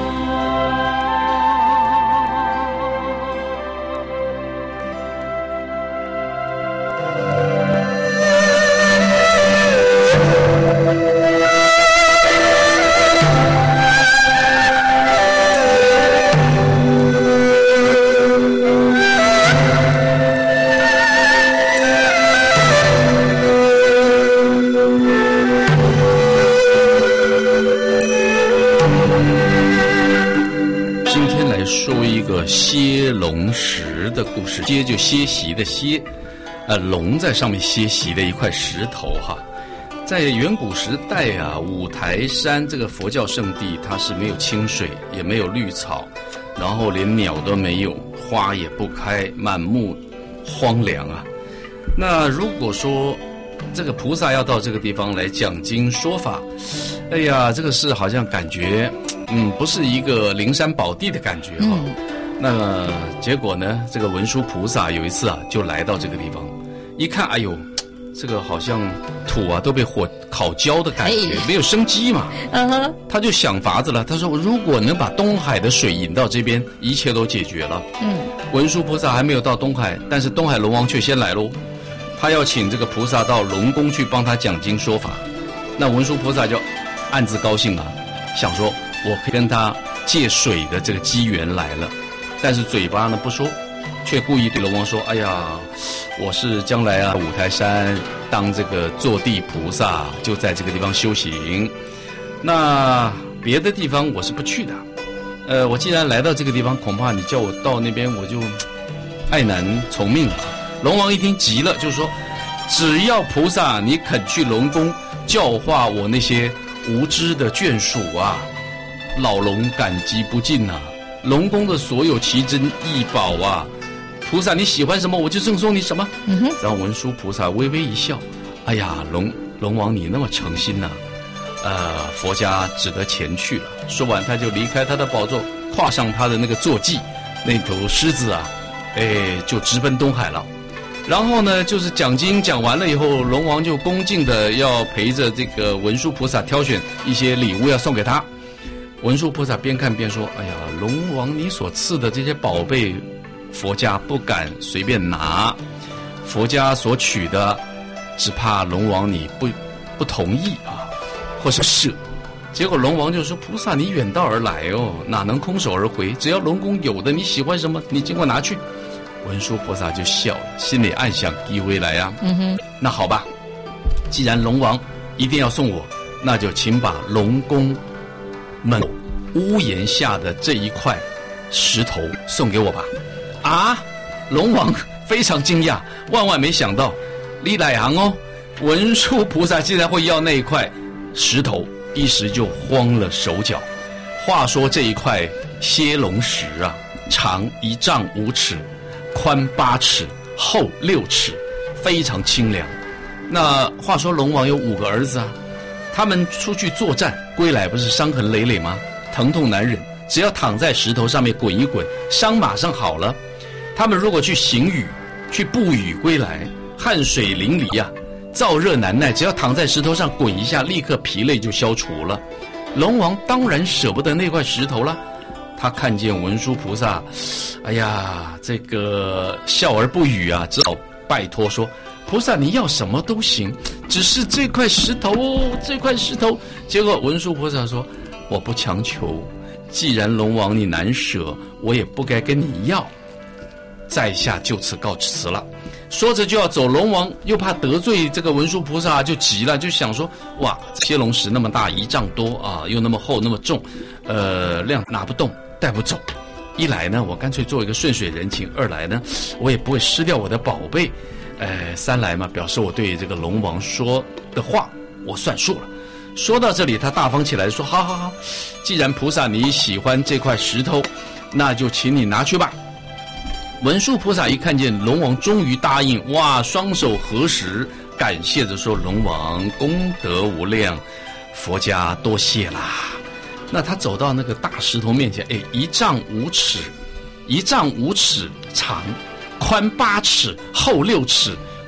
歇龙石的故事，歇就歇息的歇，呃，龙在上面歇息的一块石头哈。在远古时代啊，五台山这个佛教圣地，它是没有清水，也没有绿草，然后连鸟都没有，花也不开，满目荒凉啊。那如果说这个菩萨要到这个地方来讲经说法，哎呀，这个是好像感觉，嗯，不是一个灵山宝地的感觉哈。嗯，那么结果呢，这个文殊菩萨有一次啊，就来到这个地方，一看，哎呦，这个好像土啊都被火烤焦的感觉，没有生机嘛。嗯哼，他就想法子了，他说如果能把东海的水引到这边，一切都解决了。嗯，文殊菩萨还没有到东海，但是东海龙王却先来喽，他要请这个菩萨到龙宫去帮他讲经说法。那文殊菩萨就暗自高兴啊，想说我可以跟他借水的这个机缘来了。但是嘴巴呢不说，却故意对龙王说：“哎呀，我是将来啊五台山当这个坐地菩萨，就在这个地方修行。那别的地方我是不去的。呃，我既然来到这个地方，恐怕你叫我到那边，我就爱难从命了。”龙王一听急了，就说：“只要菩萨你肯去龙宫教化我那些无知的眷属啊，老龙感激不尽呐、啊。”龙宫的所有奇珍异宝啊，菩萨你喜欢什么我就赠送你什么。嗯哼，然后文殊菩萨微微一笑，哎呀，龙龙王你那么诚心呐、啊，呃，佛家只得前去了。说完他就离开他的宝座，跨上他的那个坐骑，那头狮子啊，哎，就直奔东海了。然后呢，就是讲经讲完了以后，龙王就恭敬的要陪着这个文殊菩萨挑选一些礼物要送给他。文殊菩萨边看边说：“哎呀，龙王你所赐的这些宝贝，佛家不敢随便拿，佛家所取的，只怕龙王你不不同意啊，或是舍。”结果龙王就说：“菩萨你远道而来哦，哪能空手而回？只要龙宫有的，你喜欢什么，你尽管拿去。”文殊菩萨就笑了，心里暗想：一回来啊，嗯哼，那好吧，既然龙王一定要送我，那就请把龙宫门屋檐下的这一块石头送给我吧。啊，龙王非常惊讶，万万没想到李乃行哦，文殊菩萨竟然会要那一块石头，一时就慌了手脚。话说这一块歇龙石啊，长一丈五尺，宽八尺，厚六尺，非常清凉。那话说龙王有五个儿子啊，他们出去作战归来，不是伤痕累累吗？疼痛难忍，只要躺在石头上面滚一滚，伤马上好了。他们如果去行雨，去布雨归来，汗水淋漓呀、啊，燥热难耐，只要躺在石头上滚一下，立刻疲累就消除了。龙王当然舍不得那块石头了，他看见文殊菩萨，哎呀，这个笑而不语啊，只好拜托说：“菩萨你要什么都行，只是这块石头哦，这块石头。”结果文殊菩萨说：“我不强求，既然龙王你难舍，我也不该跟你要。”在下就此告辞了。说着就要走，龙王又怕得罪这个文殊菩萨，就急了，就想说：哇，歇龙石那么大，一丈多啊，又那么厚那么重，呃，量拿不动，带不走。一来呢，我干脆做一个顺水人情；二来呢，我也不会失掉我的宝贝。呃，三来嘛，表示我对这个龙王说的话，我算数了。说到这里，他大方起来说：好好好，既然菩萨你喜欢这块石头，那就请你拿去吧。文殊菩萨一看见龙王终于答应，哇，双手合十，感谢着说：龙王功德无量，佛家多谢啦。那他走到那个大石头面前，哎，一丈五尺，一丈五尺长，宽八尺，厚六尺，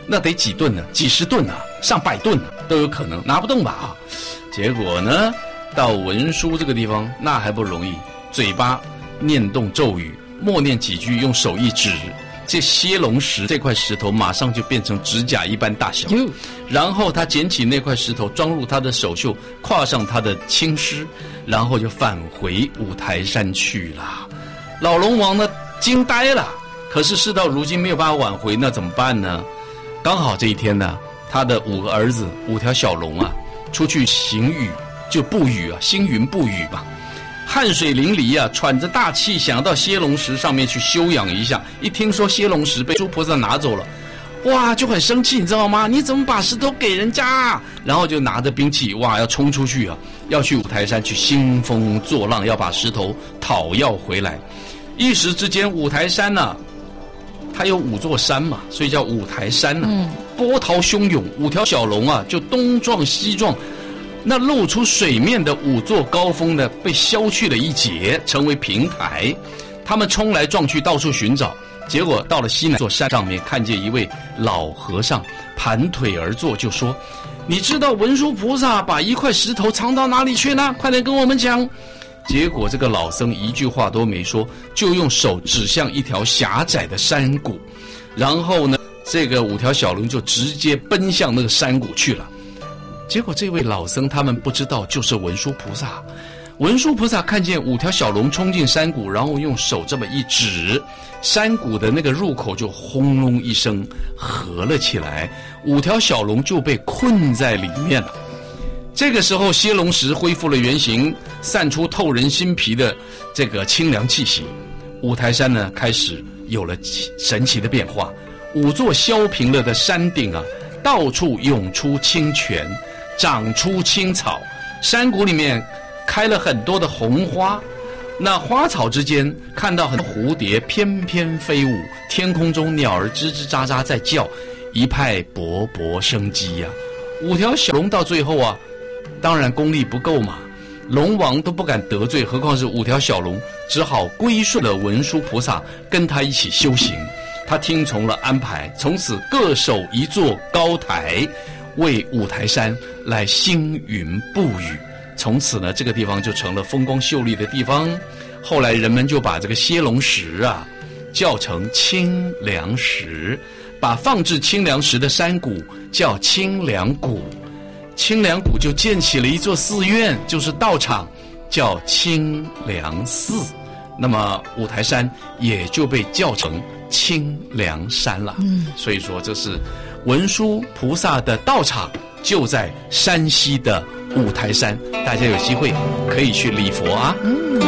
那得几吨呢？几十吨啊，上百吨啊，都有可能拿不动吧啊！结果呢，到文殊这个地方那还不容易，嘴巴念动咒语，默念几句，用手一指，这蝎龙石这块石头马上就变成指甲一般大小。然后他捡起那块石头，装入他的手袖，跨上他的青狮，然后就返回五台山去了。老龙王呢，惊呆了。可是事到如今没有办法挽回，那怎么办呢？刚好这一天呢，他的五个儿子五条小龙啊，出去行雨，就布雨啊，星云布雨嘛，汗水淋漓啊，喘着大气，想到蝎龙石上面去休养一下。一听说蝎龙石被诸菩萨拿走了，哇，就很生气，你知道吗？你怎么把石头给人家啊？然后就拿着兵器，哇，要冲出去啊，要去五台山去兴风作浪，要把石头讨要回来。一时之间，五台山呢、啊，它有五座山嘛，所以叫五台山呢、啊。嗯，波涛汹涌，五条小龙啊，就东撞西撞，那露出水面的五座高峰呢，被削去了一截，成为平台。他们冲来撞去，到处寻找，结果到了西南座山上面，看见一位老和尚盘腿而坐，就说：“你知道文殊菩萨把一块石头藏到哪里去呢？快点跟我们讲。”结果这个老僧一句话都没说，就用手指向一条狭窄的山谷，然后呢，这个五条小龙就直接奔向那个山谷去了。结果这位老僧他们不知道，就是文殊菩萨。文殊菩萨看见五条小龙冲进山谷，然后用手这么一指，山谷的那个入口就轰隆一声合了起来，五条小龙就被困在里面了。这个时候，蝎龙石恢复了原形，散出透人心脾的这个清凉气息。五台山呢，开始有了神奇的变化。五座削平了的山顶啊，到处涌出清泉，长出青草，山谷里面开了很多的红花。那花草之间看到很多蝴蝶翩翩飞舞，天空中鸟儿吱吱喳喳在叫，一派勃勃生机呀、啊。五条小龙到最后啊，当然功力不够嘛，龙王都不敢得罪，何况是五条小龙，只好归顺了文殊菩萨，跟他一起修行。他听从了安排，从此各守一座高台，为五台山来星云布雨。从此呢，这个地方就成了风光秀丽的地方。后来人们就把这个蝎龙石啊叫成清凉石，把放置清凉石的山谷叫清凉谷。清凉谷就建起了一座寺院，就是道场，叫清凉寺。那么五台山也就被叫成清凉山了。嗯，所以说这是文殊菩萨的道场，就在山西的五台山，大家有机会可以去礼佛啊。嗯。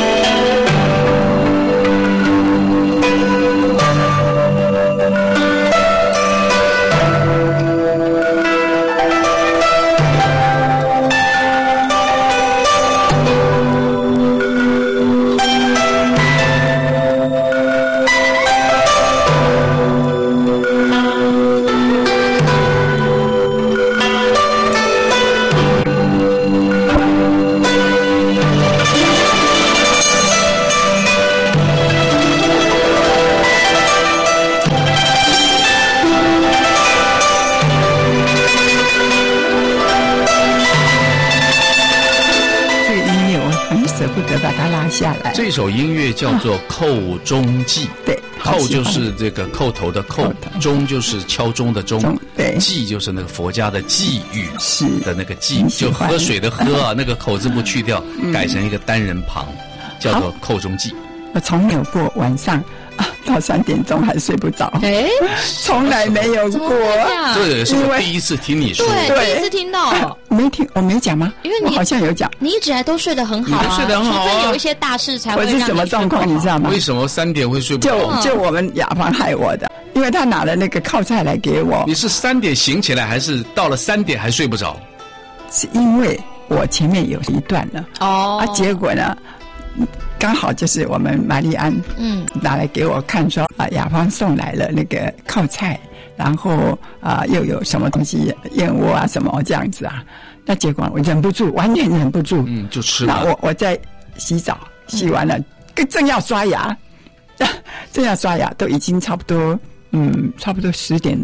这首音乐叫做《叩钟记》， 对， 叩就是这个叩头的叩，钟就是敲钟的钟， 对， 记就是那个佛家的寄语是的那个记，就喝水的喝啊，那个口字不去掉，改成一个单人旁，叫做《叩钟记》。 我从没有过晚上啊到三点钟还睡不着，哎，从来没有过。 这也是我第一次听你说， 对，第一次听到。 没听，我没讲吗？ 因为你好像有讲， 你一直来都睡得很好啊， 睡得很好啊， 除非有一些大事才会让你。 我是什么状况你知道吗？ 为什么三点会睡不着？ 就就我们雅芳害我的，因为他拿了那个靠菜来给我。 你是三点醒起来，还是到了三点还睡不着？ 是因为我前面有一段了哦，啊，结果呢？刚好就是我们玛丽安嗯拿来给我看说啊，雅芳送来了那个靠菜，然后啊又有什么东西燕窝啊什么这样子啊，那结果我忍不住，完全忍不住， 嗯，就吃了。 那我我在洗澡，洗完了，嗯、正要刷牙，正要刷牙，都已经差不多嗯差不多十点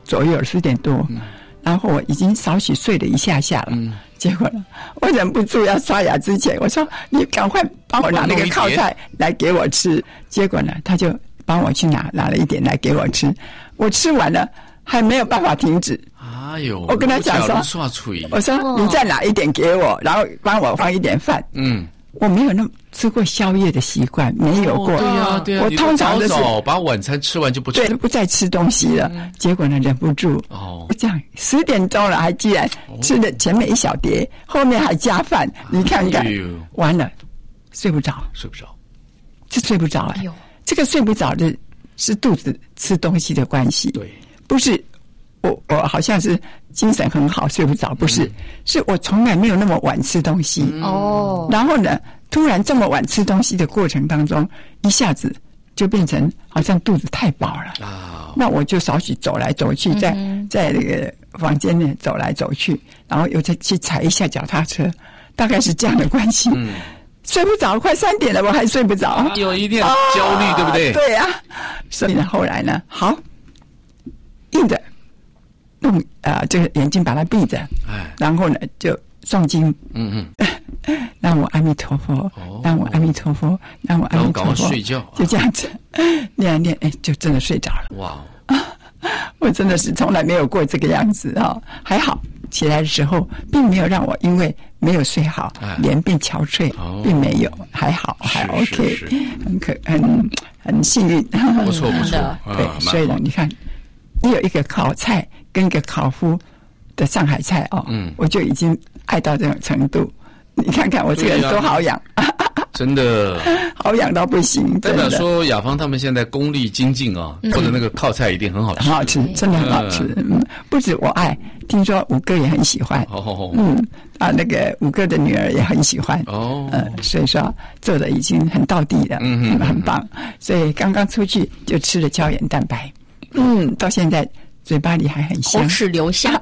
左右，十点多，嗯、然后我已经少许睡了一下下了。嗯、结果呢，我忍不住要刷牙之前，我说：“你赶快帮我拿那个靠菜来给我吃。”结果呢，他就帮我去拿拿了一点来给我吃。我吃完了，还没有办法停止。 哎呦！ 我跟他讲说：“我说你再拿一点给我，然后帮我放一点饭。”嗯。我没有那么吃过宵夜的习惯，没有过。 哦、对呀、啊，对呀、啊。 我通常都是早早把晚餐吃完就不吃， 对，不再吃东西了。嗯、结果呢，忍不住哦，这样十点钟了，还居然吃了前面一小碟，后面还加饭。你看看，哎、完了，睡不着， 睡不着， 是睡不着哎。哎这个睡不着的是肚子吃东西的关系， 对， 不是我我好像是精神很好睡不着，不是，嗯、是我从来没有那么晚吃东西哦。然后呢，突然这么晚吃东西的过程当中，一下子就变成好像肚子太饱了啊。那我就少许走来走去，在、嗯、在那个房间内走来走去，然后又再去踩一下脚踏车，大概是这样的关系。嗯。睡不着，快三点了，我还睡不着， 有一点焦虑，啊、对不对？ 对呀、啊，所以呢，后来呢，好，硬着弄啊，这个眼睛把它闭着，哎，然后呢就诵经，嗯嗯，让我阿弥陀佛，哦、让我阿弥陀佛，让我阿弥陀佛， 睡觉， 就这样子念啊念，哎，就真的睡着了。哇，我真的是从来没有过这个样子啊、哦，还好。起来的时候，并没有让我因为没有睡好，脸变憔悴，哦、并没有，还好，还 OK， 是是很可很很幸运， 不错不错。 对，啊、所以呢，你看，你有一个烤菜跟一个烤麸的上海菜哦，嗯，我就已经爱到这种程度。你看看我这个人多好养。 真的好养到不行， 代表说雅芳他们现在功力精进啊，嗯、做的那个靠菜一定很好吃， 很好吃，真的很好吃。嗯，不止我爱，听说五哥也很喜欢。哦，嗯啊，那个五哥的女儿也很喜欢。哦，呃，所以说做的已经很道地了，嗯嗯，很棒。所以刚刚出去就吃了胶原蛋白，嗯，到现在嘴巴里还很香， 口齿留下。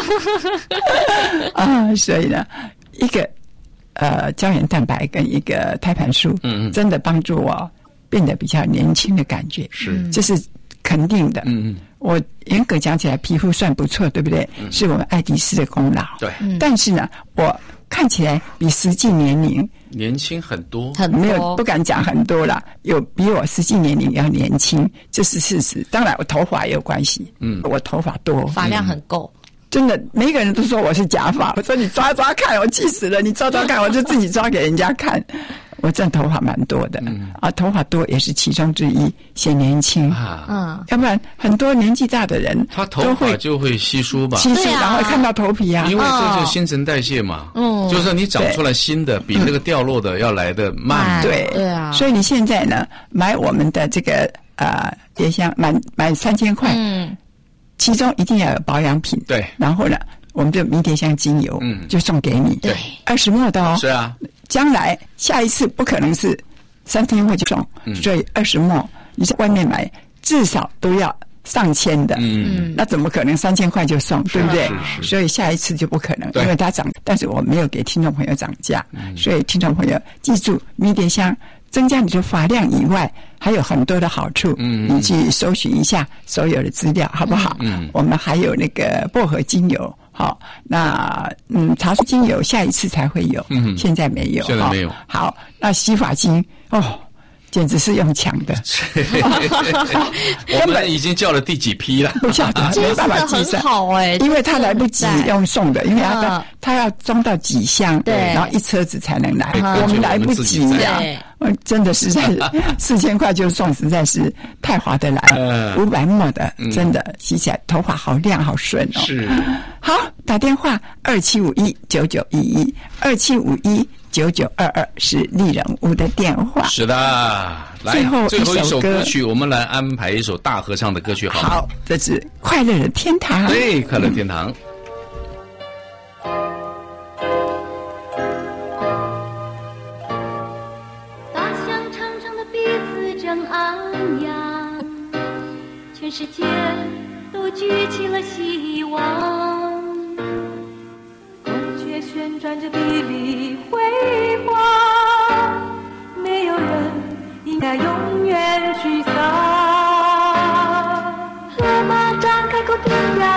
啊，所以呢，一个。呃，胶原蛋白跟一个胎盘素，嗯嗯，真的帮助我变得比较年轻的感觉， 是， 这是肯定的。嗯嗯，我严格讲起来，皮肤算不错，对不对？嗯、是我们爱迪丝的功劳。 对， 但是呢，我看起来比实际年龄年轻很多， 很没有不敢讲很多啦，有比我实际年龄要年轻，这是事实。当然，我头发也有关系，嗯，我头发多， 发量很够。 嗯真的，每一个人都说我是假发。我说你抓抓看，我气死了！你抓抓看，我就自己抓给人家看。我这头发蛮多的，嗯、啊，头发多也是其中之一，显年轻啊。嗯，要不然很多年纪大的人， 他头发就会稀疏吧？ 稀疏，然后看到头皮啊。 因为这就是新陈代谢嘛。嗯，就是你长出来新的，比那个掉落的要来的慢。 对对啊。所以你现在呢，买我们的这个呃椰香，买买三千块。嗯。其中一定要有保养品， 对。 然后呢，我们的迷迭香精油，嗯，就送给你， 对， 二十末的哦， 是啊。 将来下一次不可能是三千块就送，嗯、所以二十末你在外面买至少都要上千的，嗯，那怎么可能三千块就送，对不对？ 是是。 所以下一次就不可能，因为它涨，但是我没有给听众朋友涨价，嗯、所以听众朋友记住，迷迭香增加你的发量以外，还有很多的好处。嗯，你去搜寻一下所有的资料，好不好？嗯，我们还有那个薄荷精油，好，那嗯茶树精油下一次才会有，嗯，现在没有， 现在没有。 好，那洗发精哦。简直是用抢的， 我们已经叫了第几批了？ 不晓得，没办法计算。 好哎， 因为他来不及用送的，因为他他要装到几箱，对，然后一车子才能来，我们来不及呀。真的实在是四千块就送，实在是太划得来。五百末的，真的洗起来头发好亮好顺哦。 是， 好，打电话二七五一九九一一二七五一。九九二二是丽人屋的电话。 是的，来最后最后一首歌曲，我们来安排一首大合唱的歌曲好吗？ 好，这是《快乐的天堂》。 对，《快乐天堂》。 大象长长的鼻子正昂扬，全世界都举起了希望。旋转着霹雳辉煌，没有人应该永远沮丧。河马张开口天涯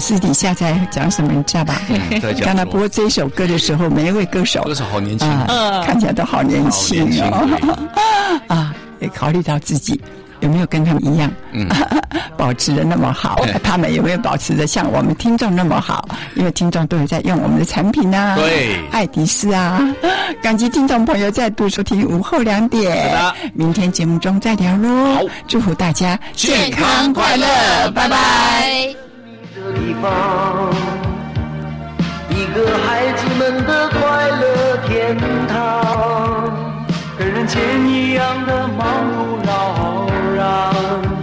私底下在讲什么，你知道吧？ 嗯，在讲。 刚才播这首歌的时候，每一位歌手， 歌手好年轻啊、呃，看起来都好年轻哦。啊，也考虑到自己有没有跟他们一样，嗯，保持的那么好，他们有没有保持的像我们听众那么好？因为听众都有在用我们的产品啊， 对， 爱迪斯啊。感激听众朋友再度收听午后两点，明天节目中再聊喽。祝福大家健康快乐，拜拜。 地方，一个孩子们的快乐天堂，跟人间一样的忙碌扰攘，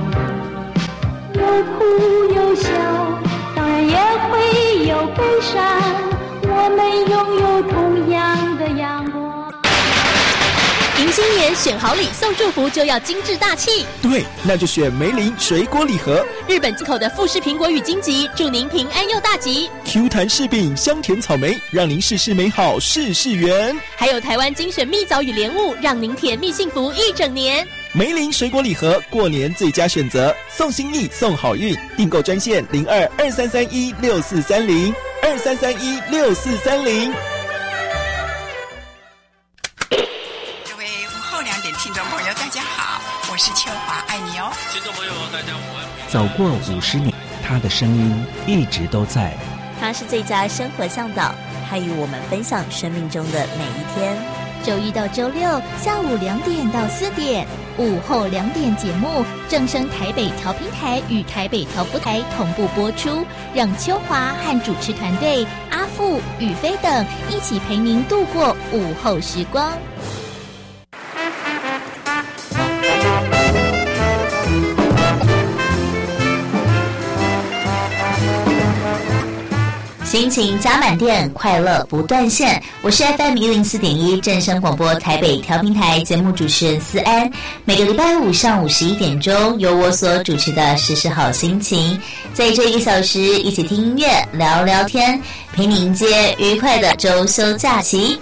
有哭有笑，当然也会有悲伤，我们拥有同样的阳光。 迎新年选好礼送祝福就要精致大气， 对，那就选梅林水果礼盒， 日本进口的富士苹果与荆棘，祝您平安又大吉。 Q 弹柿饼，香甜草莓，让您事事美好事事圆。 还有台湾精选蜜枣与莲雾，让您甜蜜幸福一整年。 梅林水果礼盒，过年最佳选择，送心意送好运，订购专线零二二三三一六四三零二三三一六四三零。 听众朋友大家好，我是秋华，爱你哦。 听众朋友大家午安。 走过五十年，他的声音一直都在。 他是最佳生活向导，他与我们分享生命中的每一天。 周一到周六下午两点到四点，午后两点节目正声台北调频台与台北调布台同步播出，让秋华和主持团队阿富、宇飞等一起陪您度过午后时光。 心情加满电，快乐不断线。我是 F M 一零四点一正声广播台北调频台节目主持人思安。每个礼拜五上午十一点钟，由我所主持的时时好心情，在这一个小时一起听音乐、聊聊天，陪你迎接愉快的周休假期。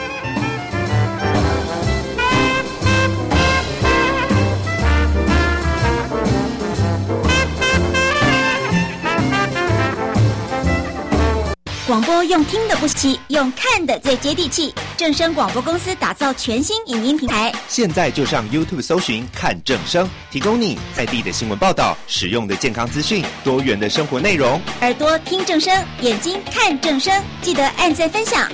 广播用听的不稀，用看的最接地气。正声广播公司打造全新影音平台， 现在就上 YouTube 搜寻看正声，提供你在地的新闻报道、实用的健康资讯、多元的生活内容。 耳朵听正声，眼睛看正声，记得按赞分享，